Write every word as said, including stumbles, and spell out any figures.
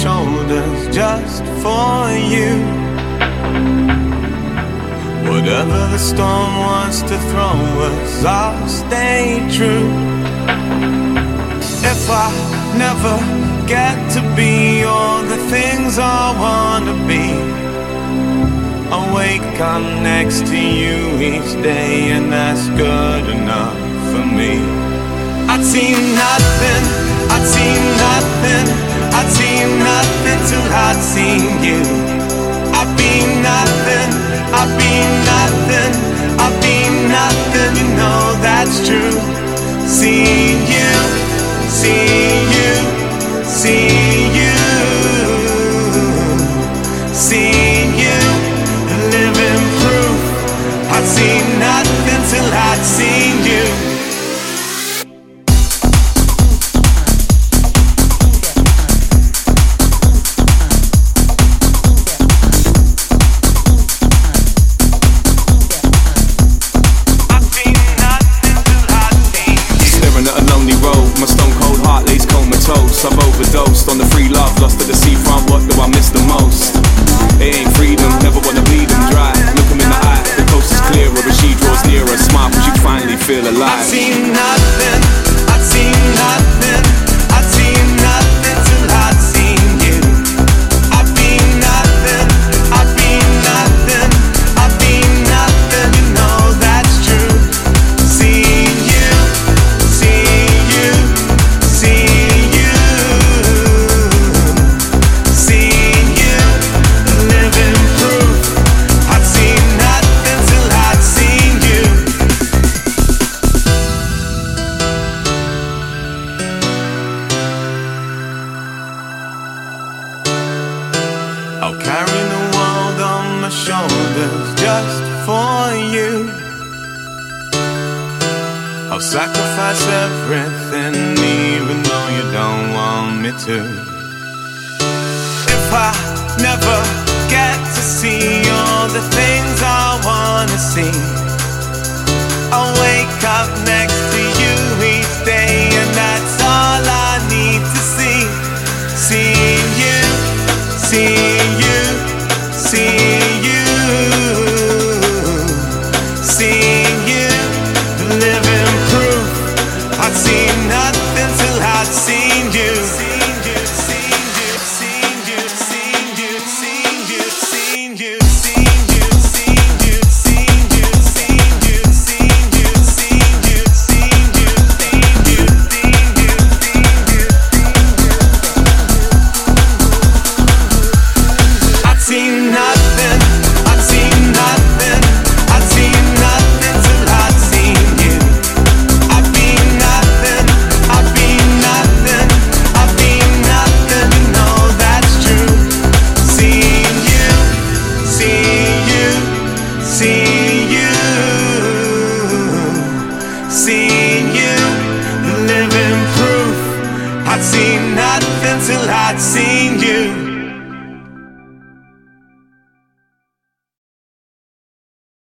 shoulders just for you. Whatever the storm wants to throw us, I'll stay true. If I never get to be all the things I wanna be, I'll wake up next to you each day, and that's good enough for me. I'd seen nothing, I'd seen nothing, I'd seen nothing till I'd seen you. I'd been nothing, I'd been nothing, I'd been nothing, you know that's true. Seeing you, seeing you, seeing you, seeing you, living proof. I'd seen nothing till I'd seen you. I've overdosed on the free love, lost at the seafront. What do I miss the most? It ain't freedom, never wanna bleed them dry. Look them in the eye, the coast is clearer as she draws nearer. Smile cause you finally feel alive. I've seen nothing, I've seen nothing, I've seen nothing till I'd seen you. I've been nothing, I've been nothing, I've been nothing, you know that's true. Seeing you, seeing you, seeing you, seeing you, living proof. I've seen nothing till I'd seen you. I'll carry the world on my shoulders just for you. I'll sacrifice everything even though you don't want me to. If I never get to see all the things I wanna see, I'll wake up next to you each day, and that's all I need to see. Seeing you, seeing you, seeing you, seeing you, living proof. I'd seen nothing till I'd seen you. Seen you, seen you, seen you, seen you, seen you, seen you, seen you, seen you, seen you, seen you, seen you, seen you, seen you, seen you, seen you, seen you. I'd seen nothing, I'd seen nothing, I'd seen nothing till I'd seen you. I've been nothing, I've been nothing, I've been nothing, you know that's true. Seeing you, seeing you, seeing you, seeing you, living proof. I'd seen nothing till I'd seen you.